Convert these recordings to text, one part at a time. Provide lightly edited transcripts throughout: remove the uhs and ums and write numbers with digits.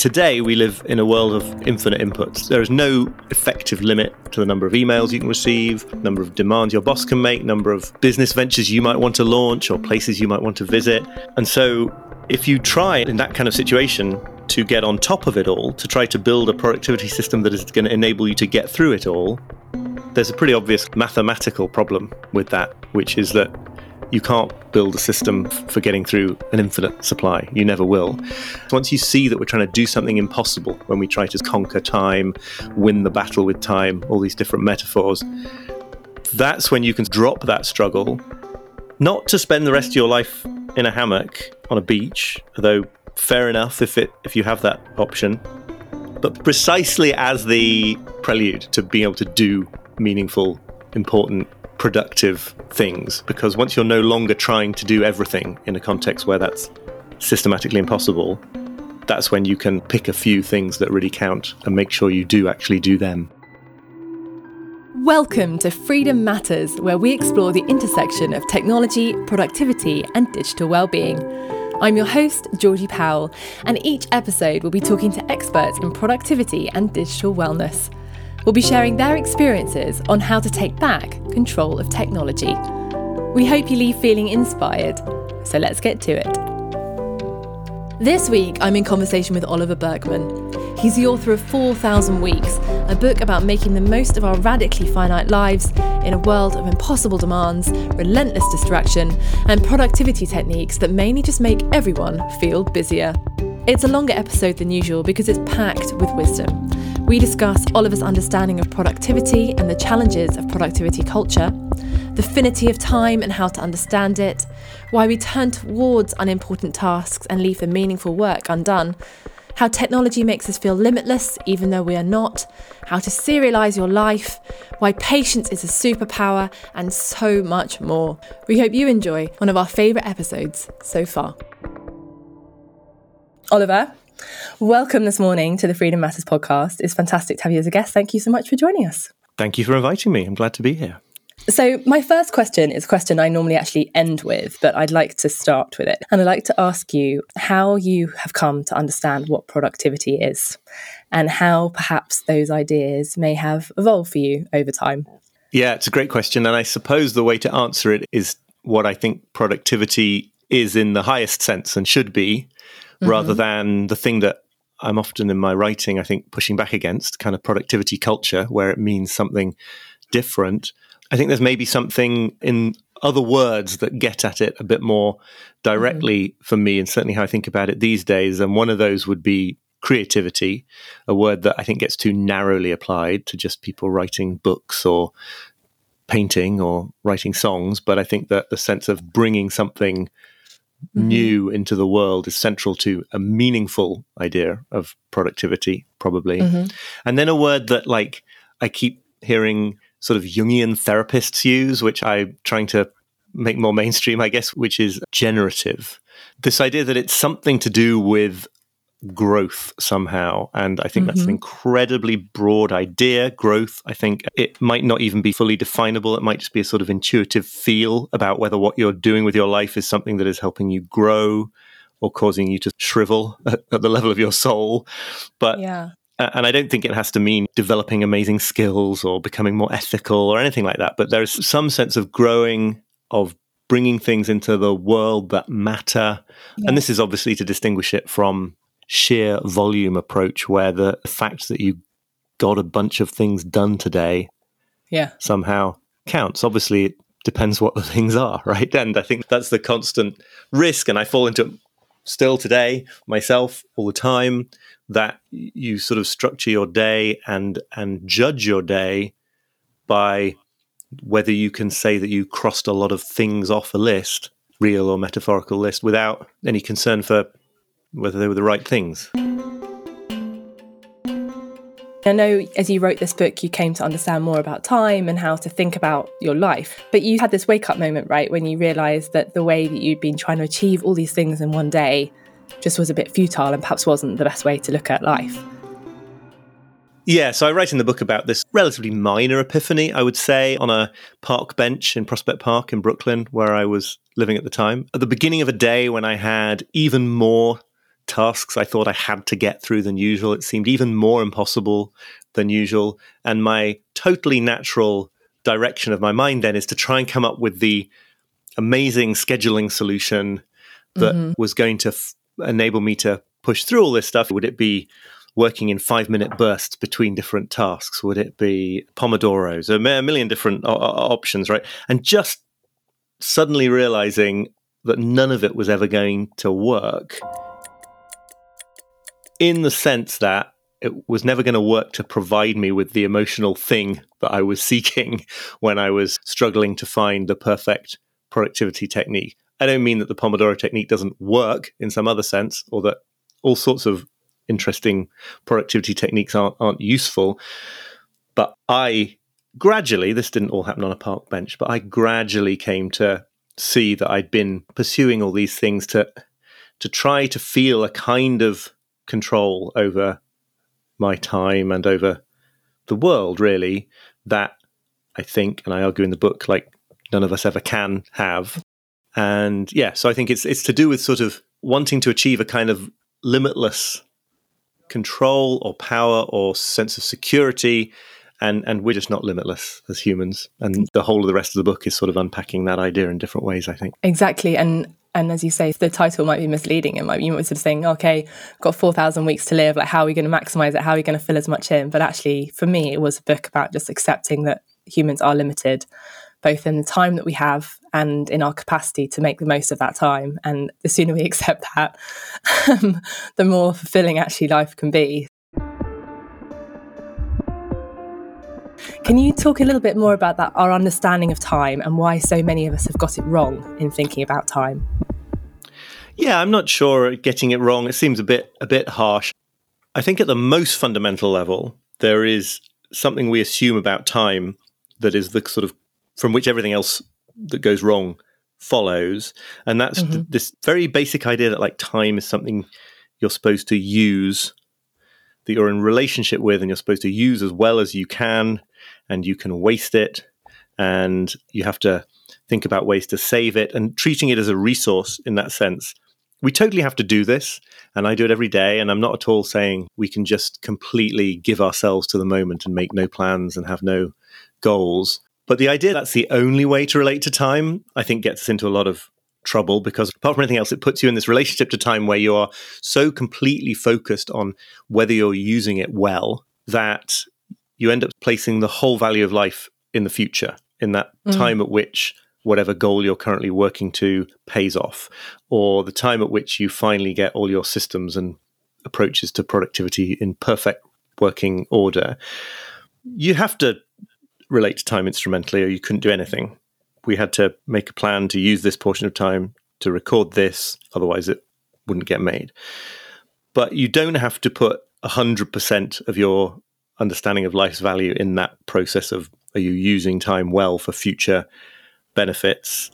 Today, we live in a world of infinite inputs. There is no effective limit to the number of emails you can receive, number of demands your boss can make, number of business ventures you might want to launch or places you might want to visit. And so if you try in that kind of situation to get on top of it all, to try to build a productivity system that is going to enable you to get through it all, there's a pretty obvious mathematical problem with that, which is that you can't build a system for getting through an infinite supply. You never will. Once you see that we're trying to do something impossible, when we try to conquer time, win the battle with time, all these different metaphors, that's when you can drop that struggle, not to spend the rest of your life in a hammock on a beach, although fair enough if you have that option, but precisely as the prelude to being able to do meaningful, important, productive things. Because once you're no longer trying to do everything in a context where that's systematically impossible, that's when you can pick a few things that really count and make sure you do actually do them. Welcome to Freedom Matters, where we explore the intersection of technology, productivity, and digital well-being. I'm your host, Georgie Powell, and each episode we'll be talking to experts in productivity and digital wellness. We'll be sharing their experiences on how to take back control of technology. We hope you leave feeling inspired, so let's get to it. This week, I'm in conversation with Oliver Burkeman. He's the author of 4,000 Weeks, a book about making the most of our radically finite lives in a world of impossible demands, relentless distraction, and productivity techniques that mainly just make everyone feel busier. It's a longer episode than usual because it's packed with wisdom. We discuss Oliver's understanding of productivity and the challenges of productivity culture, the finity of time and how to understand it, why we turn towards unimportant tasks and leave the meaningful work undone, how technology makes us feel limitless even though we are not, how to serialize your life, why patience is a superpower, and so much more. We hope you enjoy one of our favourite episodes so far. Oliver, welcome this morning to the Freedom Matters podcast. It's fantastic to have you as a guest. Thank you so much for joining us. Thank you for inviting me. I'm glad to be here. So my first question is a question I normally actually end with, but I'd like to start with it. And I'd like to ask you how you have come to understand what productivity is and how perhaps those ideas may have evolved for you over time. Yeah, it's a great question. And I suppose the way to answer it is what I think productivity is in the highest sense and should be, rather than the thing that I'm often in my writing, I think, pushing back against, kind of productivity culture, where it means something different. I think there's maybe something in other words that get at it a bit more directly for me, and certainly how I think about it these days. And one of those would be creativity, a word that I think gets too narrowly applied to just people writing books or painting or writing songs. But I think that the sense of bringing something new into the world is central to a meaningful idea of productivity, probably. And then a word that, like, I keep hearing sort of Jungian therapists use, which I'm trying to make more mainstream, I guess, which is generative. This idea that it's something to do with growth somehow. And I think that's an incredibly broad idea, growth. I think it might not even be fully definable. It might just be a sort of intuitive feel about whether what you're doing with your life is something that is helping you grow or causing you to shrivel at the level of your soul. But and I don't think it has to mean developing amazing skills or becoming more ethical or anything like that. But there's some sense of growing, of bringing things into the world that matter. And this is obviously to distinguish it from sheer volume approach, where the fact that you got a bunch of things done today somehow counts. Obviously, it depends what the things are, right? And I think that's the constant risk, and I fall into it still today myself all the time, that you sort of structure your day and judge your day by whether you can say that you crossed a lot of things off a list, real or metaphorical list, without any concern for whether they were the right things. I know as you wrote this book, you came to understand more about time and how to think about your life. But you had this wake-up moment, right, when you realised that the way that you'd been trying to achieve all these things in one day just was a bit futile and perhaps wasn't the best way to look at life. Yeah, so I write in the book about this relatively minor epiphany, I would say, on a park bench in Prospect Park in Brooklyn, where I was living at the time. At the beginning of a day when I had even more tasks I thought I had to get through than usual. It seemed even more impossible than usual. And my totally natural direction of my mind then is to try and come up with the amazing scheduling solution that was going to enable me to push through all this stuff. Would it be working in 5-minute bursts between different tasks? Would it be Pomodoros? A million different options, right? And just suddenly realizing that none of it was ever going to work, in the sense that it was never going to work to provide me with the emotional thing that I was seeking when I was struggling to find the perfect productivity technique. I don't mean that the Pomodoro technique doesn't work in some other sense, or that all sorts of interesting productivity techniques aren't useful. But I gradually, this didn't all happen on a park bench, but I gradually came to see that I'd been pursuing all these things to try to feel a kind of control over my time and over the world, really, that I think, and I argue in the book, like none of us ever can have. And yeah, so I think it's to do with sort of wanting to achieve a kind of limitless control or power or sense of security. And we're just not limitless as humans. And the whole of the rest of the book is sort of unpacking that idea in different ways, I think. Exactly. And as you say, the title might be misleading. You might be sort of saying, okay, got 4,000 weeks to live. Like, how are we going to maximize it? How are we going to fill as much in? But actually, for me, it was a book about just accepting that humans are limited, both in the time that we have and in our capacity to make the most of that time. And the sooner we accept that, the more fulfilling actually life can be. Can you talk a little bit more about that, our understanding of time, and why so many of us have got it wrong in thinking about time? Yeah, I'm not sure getting it wrong. It seems a bit harsh. I think at the most fundamental level, there is something we assume about time that is the sort of from which everything else that goes wrong follows. And that's this very basic idea that like time is something you're supposed to use, that you're in relationship with, and you're supposed to use as well as you can, and you can waste it, and you have to think about ways to save it, and treating it as a resource in that sense. We totally have to do this, and I do it every day, and I'm not at all saying we can just completely give ourselves to the moment and make no plans and have no goals. But the idea that's the only way to relate to time, I think, gets us into a lot of trouble, because apart from anything else, it puts you in this relationship to time where you are so completely focused on whether you're using it well that you end up placing the whole value of life in the future, in that time at which whatever goal you're currently working to pays off, or the time at which you finally get all your systems and approaches to productivity in perfect working order. You have to relate to time instrumentally, or you couldn't do anything. We had to make a plan to use this portion of time to record this, otherwise it wouldn't get made. But you don't have to put 100% of your understanding of life's value in that process of, are you using time well for future benefits?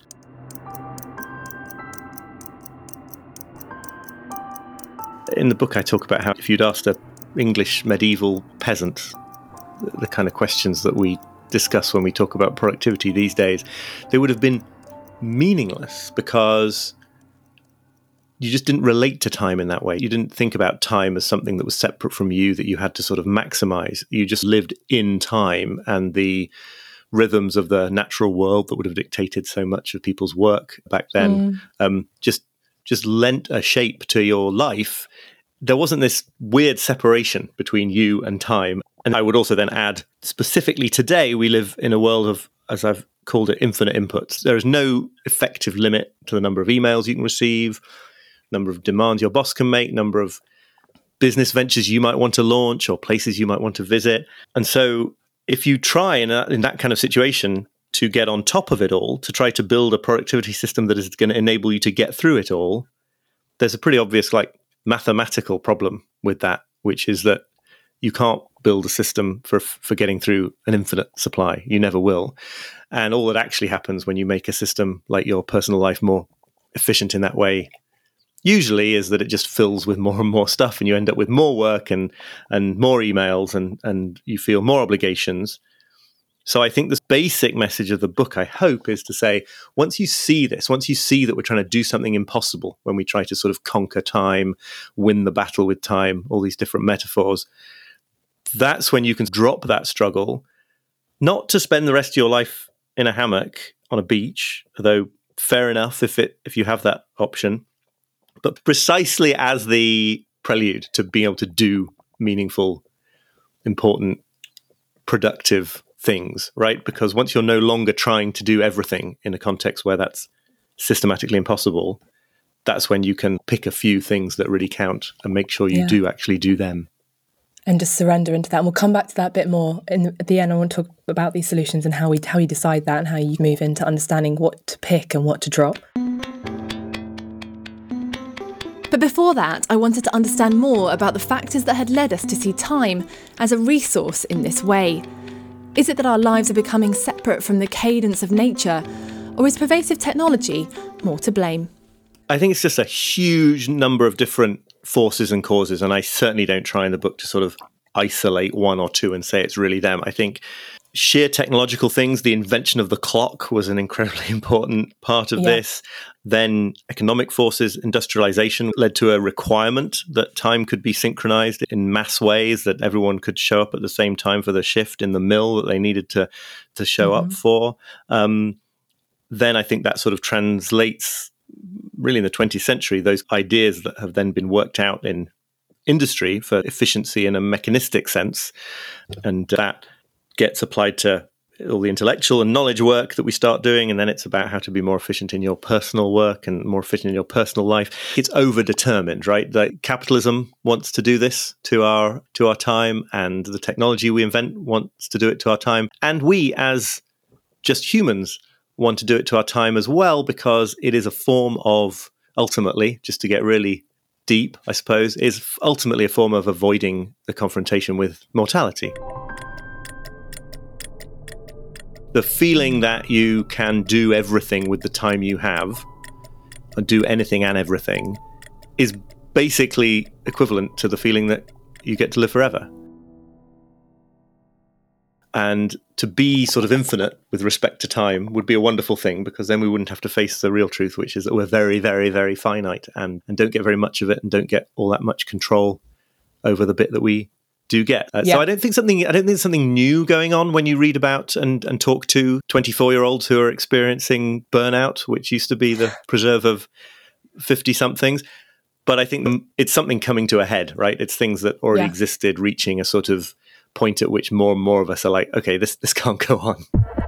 In the book, I talk about how if you'd asked an English medieval peasant the kind of questions that we discuss when we talk about productivity these days, they would have been meaningless, because you just didn't relate to time in that way. You didn't think about time as something that was separate from you, that you had to sort of maximize. You just lived in time and the rhythms of the natural world that would have dictated so much of people's work back then, just lent a shape to your life. There wasn't this weird separation between you and time. And I would also then add, specifically today, we live in a world of, as I've called it, infinite inputs. There is no effective limit to the number of emails you can receive, number of demands your boss can make, number of business ventures you might want to launch or places you might want to visit. And so if you try in that kind of situation to get on top of it all, to try to build a productivity system that is going to enable you to get through it all, there's a pretty obvious mathematical problem with that, which is that you can't build a system for getting through an infinite supply. You never will. And all that actually happens when you make a system like your personal life more efficient in that way, usually, is that it just fills with more and more stuff, and you end up with more work and more emails, and you feel more obligations. So I think the basic message of the book, I hope, is to say, once you see this, once you see that we're trying to do something impossible, when we try to sort of conquer time, win the battle with time, all these different metaphors, that's when you can drop that struggle, not to spend the rest of your life in a hammock on a beach, although fair enough if you have that option, but precisely as the prelude to being able to do meaningful, important, productive things, right? Because once you're no longer trying to do everything in a context where that's systematically impossible, that's when you can pick a few things that really count and make sure you do actually do them. And just surrender into that. And we'll come back to that a bit more at the end. I want to talk about these solutions and how you decide that and how you move into understanding what to pick and what to drop. But before that, I wanted to understand more about the factors that had led us to see time as a resource in this way. Is it that our lives are becoming separate from the cadence of nature, or is pervasive technology more to blame? I think it's just a huge number of different forces and causes, and I certainly don't try in the book to sort of isolate one or two and say it's really them. I think sheer technological things, the invention of the clock was an incredibly important part of this. Then economic forces, industrialization led to a requirement that time could be synchronized in mass ways, that everyone could show up at the same time for the shift in the mill that they needed to show up for. Then I think that sort of translates really in the 20th century, those ideas that have then been worked out in industry for efficiency in a mechanistic sense. And that gets applied to all the intellectual and knowledge work that we start doing. And then it's about how to be more efficient in your personal work and more efficient in your personal life. It's overdetermined, right? Like capitalism wants to do this to our time, and the technology we invent wants to do it to our time. And we as just humans want to do it to our time as well, because it is a form of, ultimately, just to get really deep, I suppose, is ultimately a form of avoiding the confrontation with mortality. The feeling that you can do everything with the time you have, and do anything and everything, is basically equivalent to the feeling that you get to live forever. And to be sort of infinite with respect to time would be a wonderful thing, because then we wouldn't have to face the real truth, which is that we're very, very, very finite and don't get very much of it and don't get all that much control over the bit that we do get. So I don't think there's something new going on when you read about and talk to 24-year-olds who are experiencing burnout, which used to be the preserve of 50-somethings. But I think it's something coming to a head, right? It's things that already existed reaching a sort of point at which more and more of us are like, okay, this can't go on.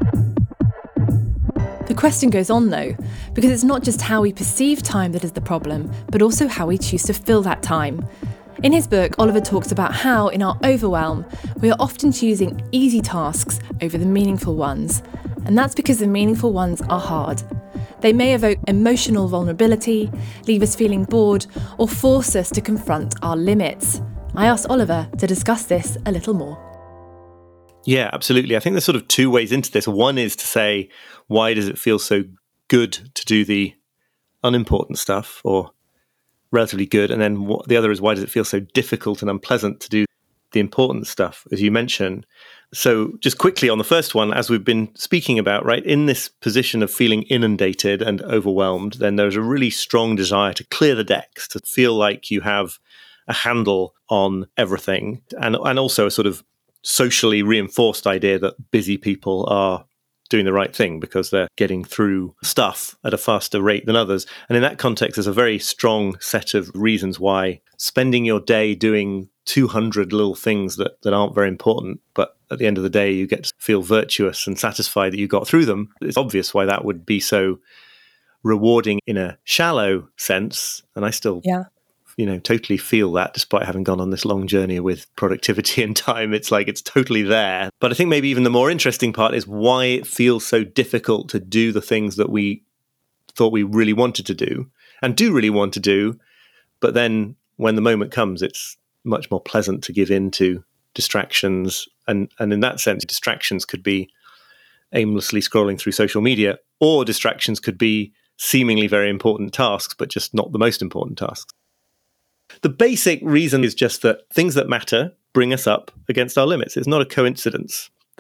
The question goes on, though, because it's not just how we perceive time that is the problem, but also how we choose to fill that time. In his book, Oliver talks about how, in our overwhelm, we are often choosing easy tasks over the meaningful ones. And that's because the meaningful ones are hard. They may evoke emotional vulnerability, leave us feeling bored, or force us to confront our limits. I asked Oliver to discuss this a little more. Yeah, absolutely. I think there's sort of two ways into this. One is to say, why does it feel so good to do the unimportant stuff, or relatively good? And then the other is, why does it feel so difficult and unpleasant to do the important stuff, as you mentioned? So just quickly on the first one, as we've been speaking about, right, in this position of feeling inundated and overwhelmed, then there's a really strong desire to clear the decks, to feel like you have a handle on everything, and also a sort of socially reinforced idea that busy people are doing the right thing because they're getting through stuff at a faster rate than others. And in that context, there's a very strong set of reasons why spending your day doing 200 little things that aren't very important, but at the end of the day, you get to feel virtuous and satisfied that you got through them. It's obvious why that would be so rewarding in a shallow sense. And I still totally feel that, despite having gone on this long journey with productivity and time. It's like it's totally there. But I think maybe even the more interesting part is why it feels so difficult to do the things that we thought we really wanted to do and do really want to do. But then when the moment comes, it's much more pleasant to give in to distractions. And in that sense, distractions could be aimlessly scrolling through social media, or distractions could be seemingly very important tasks, but just not the most important tasks. The basic reason is just that things that matter bring us up against our limits. It's not a coincidence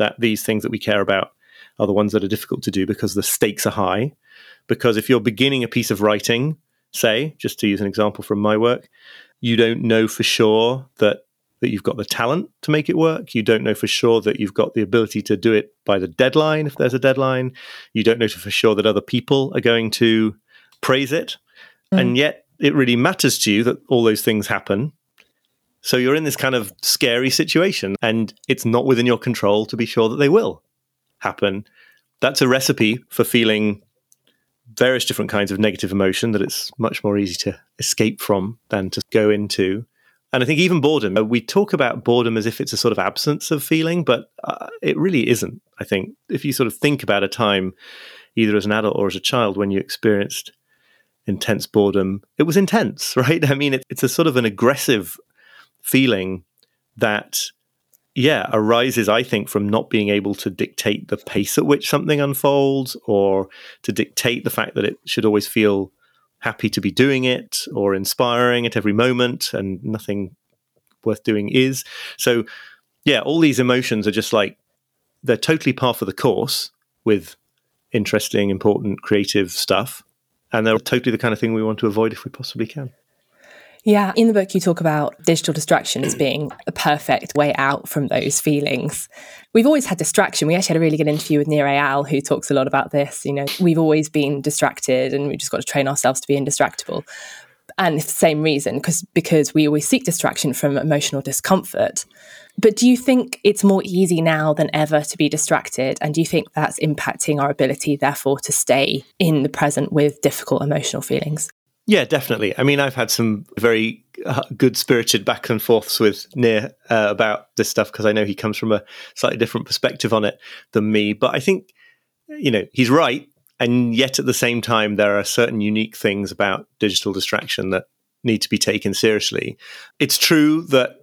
that these things that we care about are the ones that are difficult to do because the stakes are high. Because if you're beginning a piece of writing, say, just to use an example from my work, you don't know for sure that you've got the talent to make it work. You don't know for sure that you've got the ability to do it by the deadline, if there's a deadline. You don't know for sure that other people are going to praise it. And yet it really matters to you that all those things happen. So you're in this kind of scary situation, and it's not within your control to be sure that they will happen. That's a recipe for feeling various different kinds of negative emotion that it's much more easy to escape from than to go into. And I think even boredom, we talk about boredom as if it's a sort of absence of feeling, but it really isn't. I think if you sort of think about a time, either as an adult or as a child, when you experienced intense boredom, it was intense, right? I mean, it's a sort of an aggressive feeling that, arises, I think, from not being able to dictate the pace at which something unfolds, or to dictate the fact that it should always feel happy to be doing it or inspiring at every moment, and nothing worth doing is. So, all these emotions are just like, they're totally par for the course with interesting, important, creative stuff. And they're totally the kind of thing we want to avoid if we possibly can. Yeah, in the book, you talk about digital distraction as being a perfect way out from those feelings. We've always had distraction. We actually had a really good interview with Nir Eyal, who talks a lot about this. You know, we've always been distracted, and we've just got to train ourselves to be indistractable. And it's the same reason, because we always seek distraction from emotional discomfort. But do you think it's more easy now than ever to be distracted? And do you think that's impacting our ability, therefore, to stay in the present with difficult emotional feelings? Yeah, definitely. I mean, I've had some very good-spirited back and forths with Nir about this stuff, because I know he comes from a slightly different perspective on it than me. But I think, he's right. And yet at the same time, there are certain unique things about digital distraction that need to be taken seriously. It's true that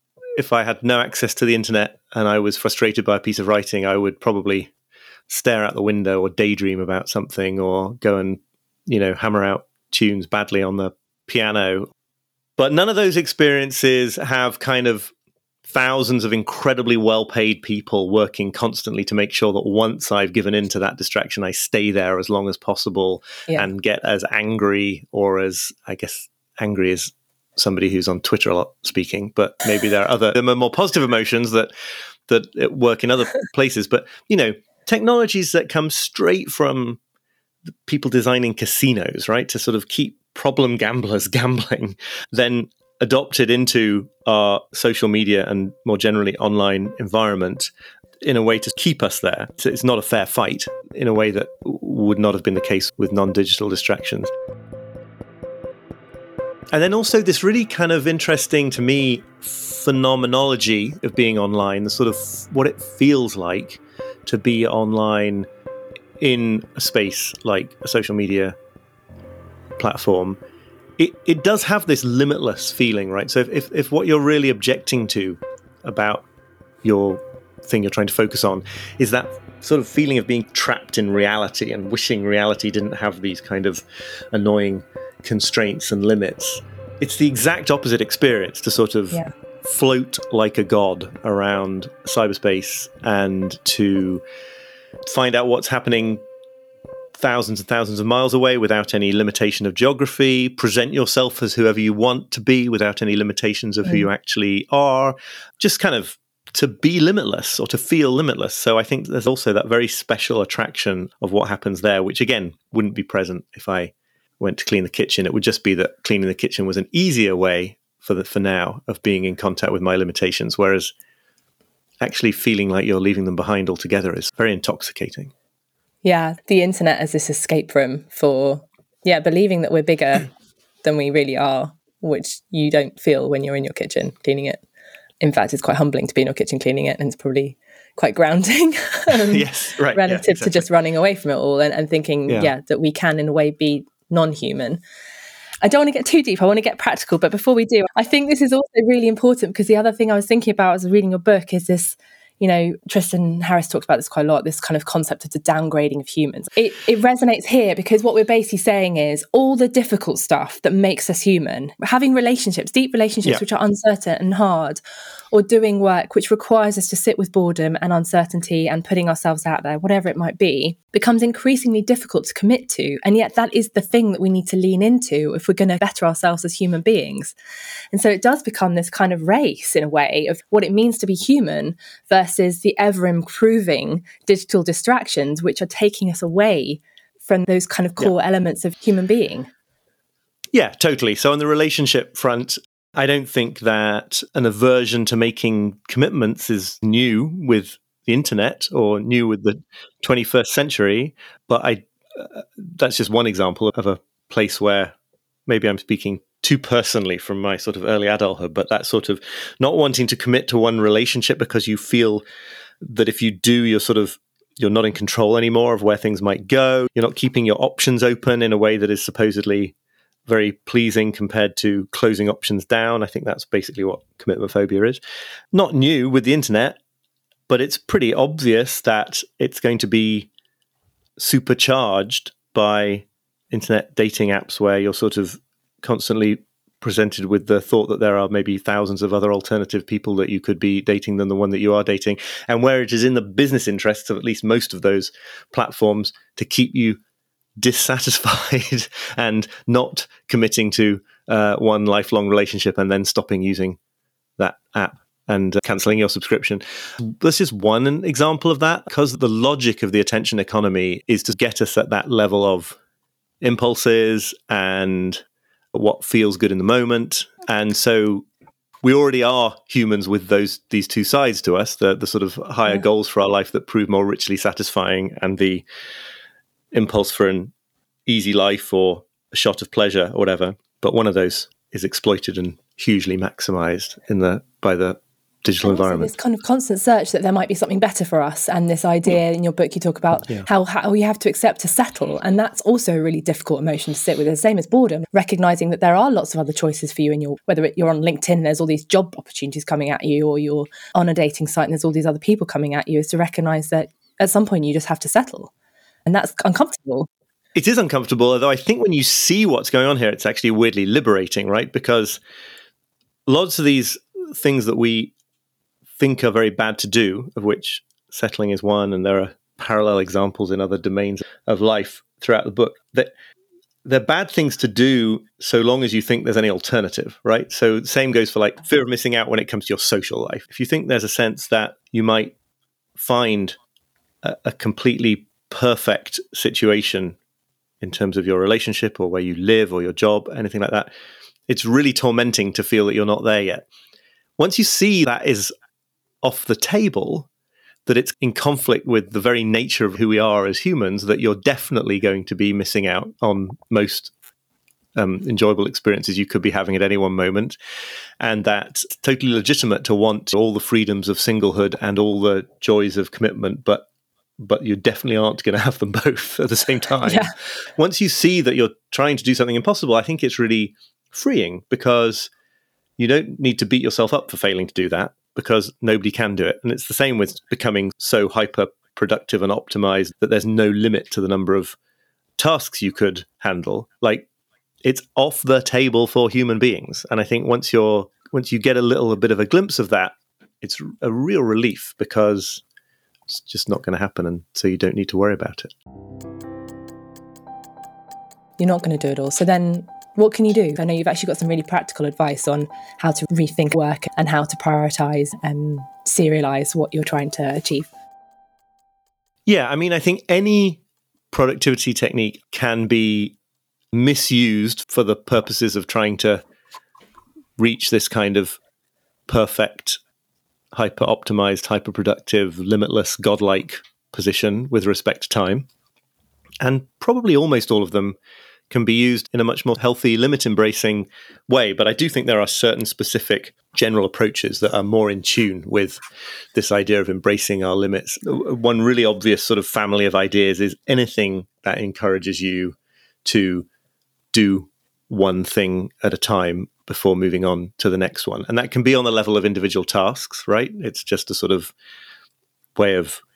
if I had no access to the internet and I was frustrated by a piece of writing, I would probably stare out the window or daydream about something, or go and, hammer out tunes badly on the piano. But none of those experiences have kind of thousands of incredibly well-paid people working constantly to make sure that once I've given into that distraction, I stay there as long as possible and get as angry, or as, I guess, angry as somebody who's on Twitter a lot speaking, but maybe there are more positive emotions that work in other places. But, technologies that come straight from people designing casinos, right, to sort of keep problem gamblers gambling, then adopted into our social media and more generally online environment in a way to keep us there. So it's not a fair fight in a way that would not have been the case with non-digital distractions. And then also this really kind of interesting to me phenomenology of being online, the sort of what it feels like to be online in a space like a social media platform. It does have this limitless feeling, right? So if what you're really objecting to about your thing you're trying to focus on is that sort of feeling of being trapped in reality and wishing reality didn't have these kind of annoying constraints and limits, it's the exact opposite experience to sort of float like a god around cyberspace and to find out what's happening thousands and thousands of miles away without any limitation of geography, present yourself as whoever you want to be without any limitations of who you actually are, just kind of to be limitless or to feel limitless. So I think there's also that very special attraction of what happens there, which again wouldn't be present if I went to clean the kitchen. It would just be that cleaning the kitchen was an easier way for now of being in contact with my limitations, whereas actually feeling like you're leaving them behind altogether is very intoxicating. Yeah, the internet as this escape room for, believing that we're bigger than we really are, which you don't feel when you're in your kitchen cleaning it. In fact, it's quite humbling to be in your kitchen cleaning it, and it's probably quite grounding yes, right, relative to just running away from it all and thinking, that we can in a way be non-human. I don't want to get too deep. I want to get practical. But before we do, I think this is also really important, because the other thing I was thinking about as I was reading your book is this, Tristan Harris talks about this quite a lot, this kind of concept of the downgrading of humans. It resonates here because what we're basically saying is all the difficult stuff that makes us human, having relationships, deep relationships, which are uncertain and hard, or doing work which requires us to sit with boredom and uncertainty and putting ourselves out there, whatever it might be, becomes increasingly difficult to commit to. And yet that is the thing that we need to lean into if we're going to better ourselves as human beings. And so it does become this kind of race in a way of what it means to be human versus the ever improving digital distractions, which are taking us away from those kind of core elements of human being. Yeah, totally. So on the relationship front, I don't think that an aversion to making commitments is new with the internet or new with the 21st century. But that's just one example of a place where maybe I'm speaking too personally from my sort of early adulthood, but that sort of not wanting to commit to one relationship because you feel that if you do, you're not in control anymore of where things might go. You're not keeping your options open in a way that is supposedly very pleasing compared to closing options down. I think that's basically what commitment phobia is. Not new with the internet, but it's pretty obvious that it's going to be supercharged by internet dating apps where you're sort of constantly presented with the thought that there are maybe thousands of other alternative people that you could be dating than the one that you are dating, and where it is in the business interests of at least most of those platforms to keep you dissatisfied and not committing to one lifelong relationship and then stopping using that app and cancelling your subscription. That's just one example of that, because the logic of the attention economy is to get us at that level of impulses and what feels good in the moment. And so we already are humans with these two sides to us, the sort of higher goals for our life that prove more richly satisfying, and the impulse for an easy life or a shot of pleasure or whatever. But one of those is exploited and hugely maximized by the digital environment. This kind of constant search that there might be something better for us, and this idea in your book you talk about how we have to accept to settle, and that's also a really difficult emotion to sit with. The same as boredom, recognizing that there are lots of other choices for you, whether you're on LinkedIn, there's all these job opportunities coming at you, or you're on a dating site and there's all these other people coming at you, is to recognize that at some point you just have to settle. And that's uncomfortable. It is uncomfortable, although I think when you see what's going on here, it's actually weirdly liberating, right? Because lots of these things that we think are very bad to do, of which settling is one, and there are parallel examples in other domains of life throughout the book, that they're bad things to do so long as you think there's any alternative, right? So same goes for like fear of missing out when it comes to your social life. If you think there's a sense that you might find a completely perfect situation in terms of your relationship or where you live or your job, anything like that, it's really tormenting to feel that you're not there yet. Once you see that is off the table, that it's in conflict with the very nature of who we are as humans, that you're definitely going to be missing out on most enjoyable experiences you could be having at any one moment, and that's totally legitimate to want all the freedoms of singlehood and all the joys of commitment, but you definitely aren't going to have them both at the same time. Yeah. Once you see that you're trying to do something impossible, I think it's really freeing, because you don't need to beat yourself up for failing to do that, because nobody can do it. And it's the same with becoming so hyper productive and optimized that there's no limit to the number of tasks you could handle. Like, it's off the table for human beings. And I think once you get a bit of a glimpse of that, it's a real relief, because it's just not going to happen, and so you don't need to worry about it. You're not going to do it all. So then what can you do? I know you've actually got some really practical advice on how to rethink work and how to prioritize and serialize what you're trying to achieve. Yeah, I mean, I think any productivity technique can be misused for the purposes of trying to reach this kind of perfect, hyper-optimized, hyper-productive, limitless, godlike position with respect to time. And probably almost all of them can be used in a much more healthy, limit-embracing way. But I do think there are certain specific general approaches that are more in tune with this idea of embracing our limits. One really obvious sort of family of ideas is anything that encourages you to do one thing at a time before moving on to the next one. And that can be on the level of individual tasks, right? It's just a sort of way of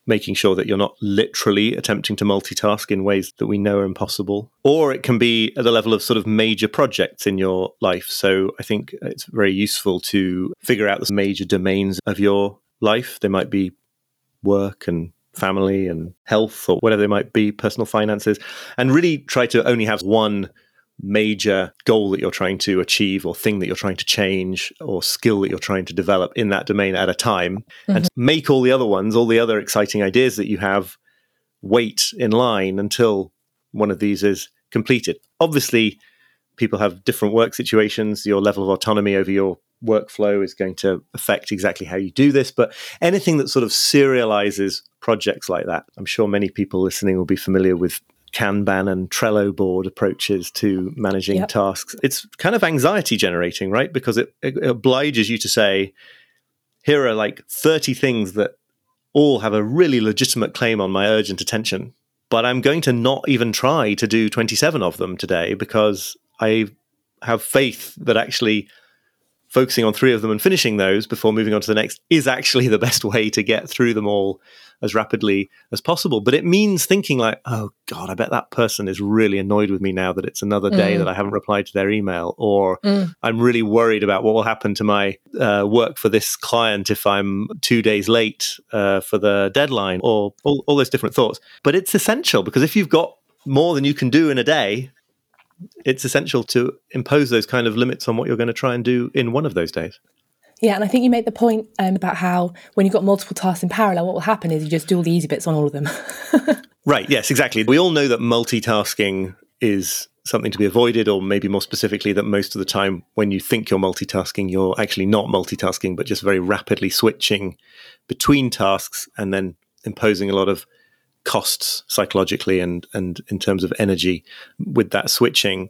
making sure that you're not literally attempting to multitask in ways that we know are impossible. Or it can be at the level of sort of major projects in your life. So I think it's very useful to figure out the major domains of your life. They might be work and family and health, or whatever they might be, personal finances, and really try to only have one major goal that you're trying to achieve, or thing that you're trying to change, or skill that you're trying to develop in that domain at a time, and make all the other ones, all the other exciting ideas that you have, wait in line until one of these is completed. Obviously, people have different work situations. Your level of autonomy over your workflow is going to affect exactly how you do this, but anything that sort of serializes projects like that, I'm sure many people listening will be familiar with Kanban and Trello board approaches to managing tasks. It's kind of anxiety generating, right? Because it obliges you to say, here are like 30 things that all have a really legitimate claim on my urgent attention, but I'm going to not even try to do 27 of them today because I have faith that actually focusing on 3 of them and finishing those before moving on to the next is actually the best way to get through them all as rapidly as possible. But it means thinking like, oh God, I bet that person is really annoyed with me now that it's another day that I haven't replied to their email, or I'm really worried about what will happen to my work for this client if I'm 2 days late for the deadline, or all those different thoughts. But it's essential, because if you've got more than you can do in a day, it's essential to impose those kind of limits on what you're going to try and do in one of those days. Yeah, and I think you made the point about how when you've got multiple tasks in parallel, what will happen is you just do all the easy bits on all of them. Right, yes, exactly. We all know that multitasking is something to be avoided, or maybe more specifically that most of the time when you think you're multitasking, you're actually not multitasking, but just very rapidly switching between tasks and then imposing a lot of costs psychologically and in terms of energy with that switching.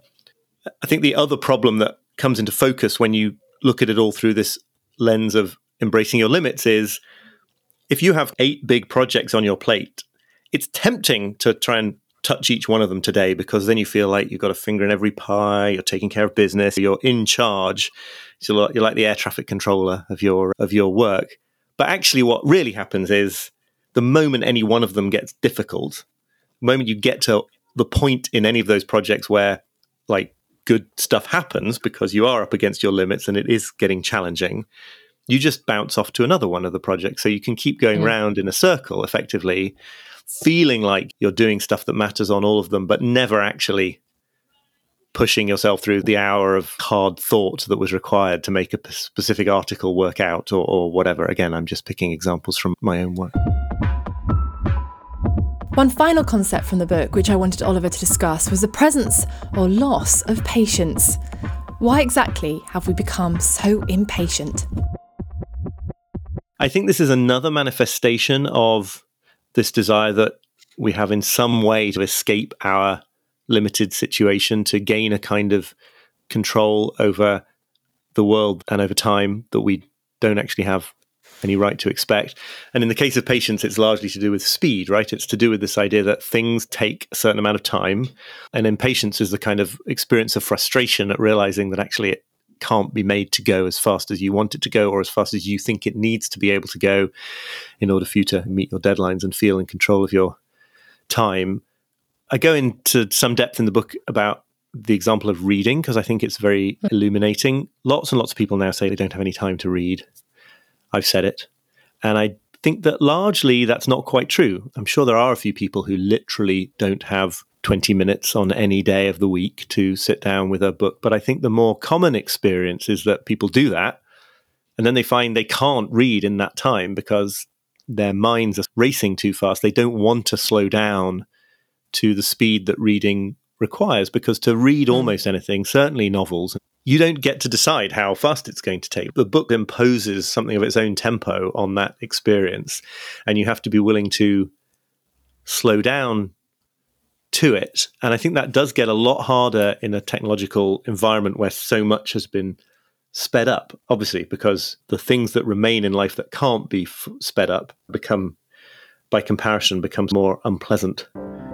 I think the other problem that comes into focus when you look at it all through this lens of embracing your limits is, if you have 8 big projects on your plate, it's tempting to try and touch each one of them today, because then you feel like you've got a finger in every pie, you're taking care of business, you're in charge. So you're like the air traffic controller of your work. But actually what really happens is, the moment any one of them gets difficult, the moment you get to the point in any of those projects where like good stuff happens because you are up against your limits and it is getting challenging, you just bounce off to another one of the projects. So you can keep going round in a circle, effectively, feeling like you're doing stuff that matters on all of them, but never actually pushing yourself through the hour of hard thought that was required to make a specific article work out, or whatever. Again, I'm just picking examples from my own work. One final concept from the book, which I wanted Oliver to discuss, was the presence or loss of patience. Why exactly have we become so impatient? I think this is another manifestation of this desire that we have in some way to escape our limited situation, to gain a kind of control over the world and over time that we don't actually have any right to expect. And in the case of patience, it's largely to do with speed, right? It's to do with this idea that things take a certain amount of time. And impatience is the kind of experience of frustration at realizing that actually it can't be made to go as fast as you want it to go, or as fast as you think it needs to be able to go in order for you to meet your deadlines and feel in control of your time. I go into some depth in the book about the example of reading, because I think it's very illuminating. Lots and lots of people now say they don't have any time to read. I've said it. And I think that largely that's not quite true. I'm sure there are a few people who literally don't have 20 minutes on any day of the week to sit down with a book. But I think the more common experience is that people do that, and then they find they can't read in that time because their minds are racing too fast. They don't want to slow down to the speed that reading requires, because to read almost anything, certainly novels, you don't get to decide how fast it's going to take. The book imposes something of its own tempo on that experience, and you have to be willing to slow down to it. And I think that does get a lot harder in a technological environment where so much has been sped up, obviously, because the things that remain in life that can't be sped up become, by comparison, becomes more unpleasant.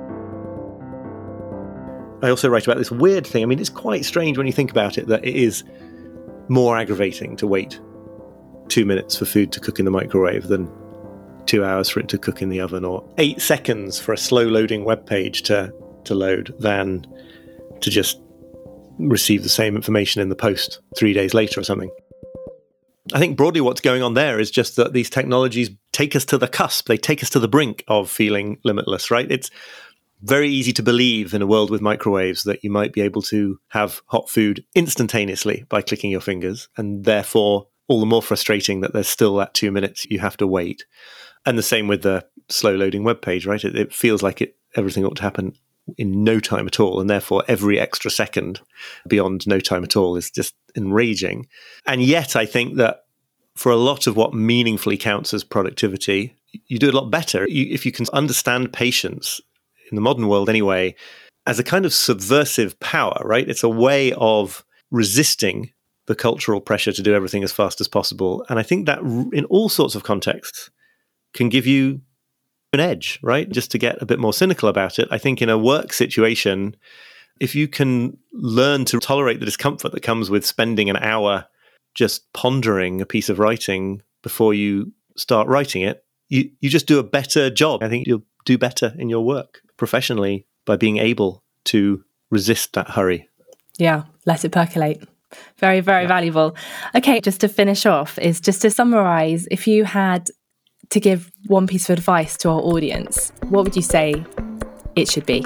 I also write about this weird thing. I mean, it's quite strange when you think about it, that it is more aggravating to wait 2 minutes for food to cook in the microwave than 2 hours for it to cook in the oven, or 8 seconds for a slow loading web page to load, than to just receive the same information in the post 3 days later or something. I think broadly what's going on there is just that these technologies take us to the cusp. They take us to the brink of feeling limitless, right? It's very easy to believe in a world with microwaves that you might be able to have hot food instantaneously by clicking your fingers, and therefore all the more frustrating that there's still that 2 minutes you have to wait. And the same with the slow loading web page, right? It feels like everything ought to happen in no time at all, and therefore every extra second beyond no time at all is just enraging. And yet I think that for a lot of what meaningfully counts as productivity, you do a lot better if you can understand patience, in the modern world anyway, as a kind of subversive power, right? It's a way of resisting the cultural pressure to do everything as fast as possible. And I think that in all sorts of contexts can give you an edge, right? Just to get a bit more cynical about it, I think in a work situation, if you can learn to tolerate the discomfort that comes with spending an hour just pondering a piece of writing before you start writing it, you just do a better job. I think you'll do better in your work professionally by being able to resist that hurry. Yeah, let it percolate. Very, very valuable. Okay, just to finish off, is just to summarize, if you had to give one piece of advice to our audience, what would you say it should be?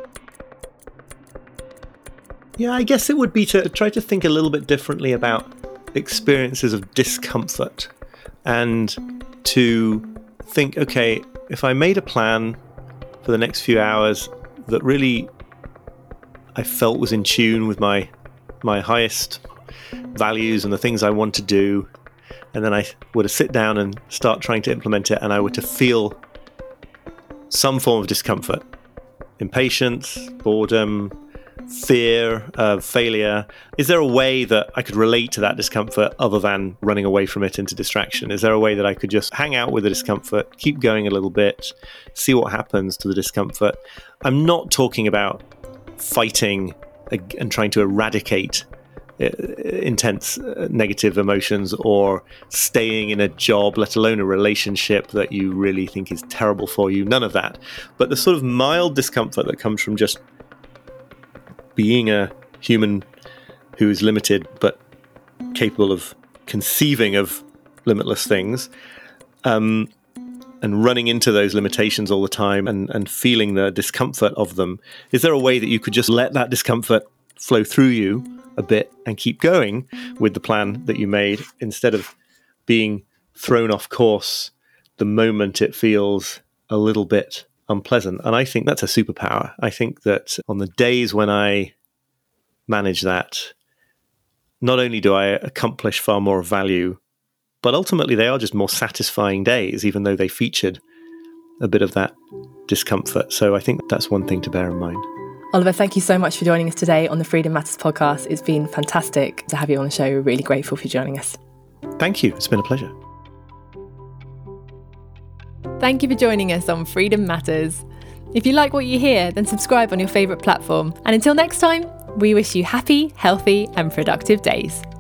Yeah, I guess it would be to try to think a little bit differently about experiences of discomfort, and to think, okay, if I made a plan for the next few hours that really I felt was in tune with my highest values and the things I want to do, and then I were to sit down and start trying to implement it, and I were to feel some form of discomfort, impatience, boredom, fear of failure, is there a way that I could relate to that discomfort other than running away from it into distraction? Is there a way that I could just hang out with the discomfort, keep going a little bit, see what happens to the discomfort? I'm not talking about fighting and trying to eradicate intense negative emotions, or staying in a job, let alone a relationship that you really think is terrible for you. None of that. But the sort of mild discomfort that comes from just being a human who is limited but capable of conceiving of limitless things, and running into those limitations all the time and feeling the discomfort of them. Is there a way that you could just let that discomfort flow through you a bit and keep going with the plan that you made, instead of being thrown off course the moment it feels a little bit unpleasant? And I think that's a superpower. I think that on the days when I manage that, not only do I accomplish far more value, but ultimately they are just more satisfying days, even though they featured a bit of that discomfort. So I think that's one thing to bear in mind. Oliver, thank you so much for joining us today on the Freedom Matters podcast. It's been fantastic to have you on the show. We're really grateful for joining us. Thank you. It's been a pleasure. Thank you for joining us on Freedom Matters. If you like what you hear, then subscribe on your favourite platform. And until next time, we wish you happy, healthy, and productive days.